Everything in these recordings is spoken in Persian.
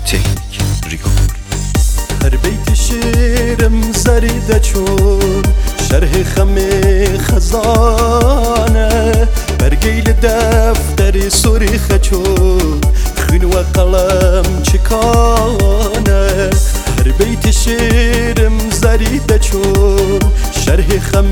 تکنیک ریکورد. هر بیت شیرم زریده چون شرح خم خزانه برگیل دفتر سرخ چون خون و قلم چکانه. هر بیت شیرم زریده چون شرح خم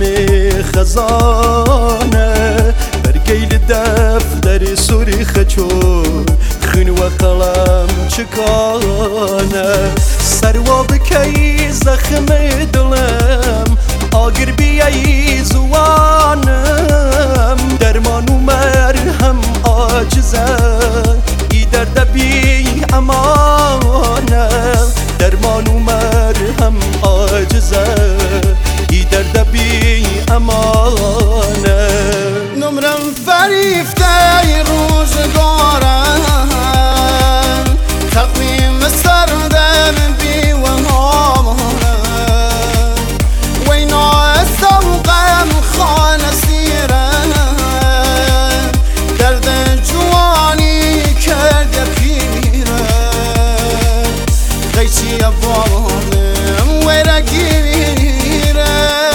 خزانه برگیل دفتر سرخ چون خون و قلم چکانه. سروا بکی زخم دلم آگر بیایی زوانم درمان و مرهم آجزه ای درد بی امانه. درمان و مرهم آجزه ای درد بی امانه. نمرم فریفته روزگارم تقویم سردم بی وهامانم وینا استوقم خان سیرم درد جوانی کرد پیرم قیچی بابانم ویره گیرم.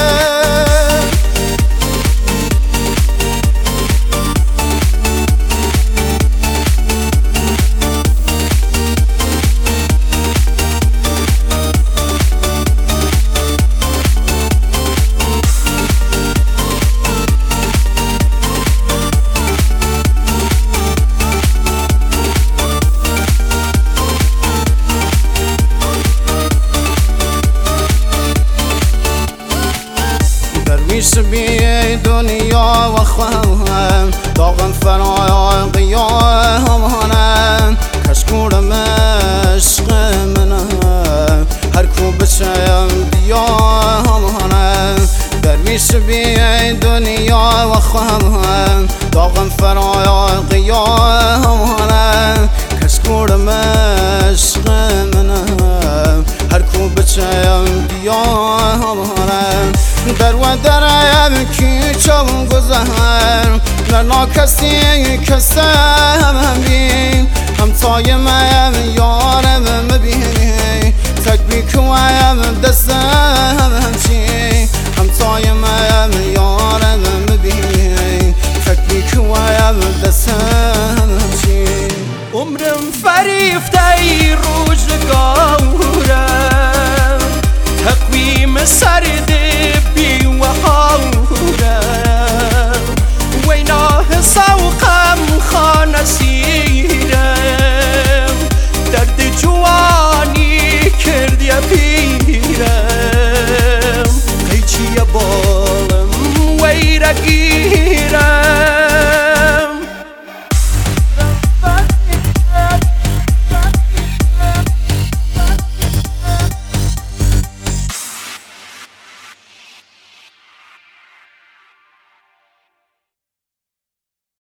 درویش بی دنیا و خواهم داغم فرای قیامانم کشکورم عشق منم هر کو بچم دیامانم. درویش بی دنیا و خواهم داغم فرای قیامانم کشکورم عشق منم هر کو بچم دیامانم. در و درم کی چون گذر لنا کسی کسم بین همتای من یار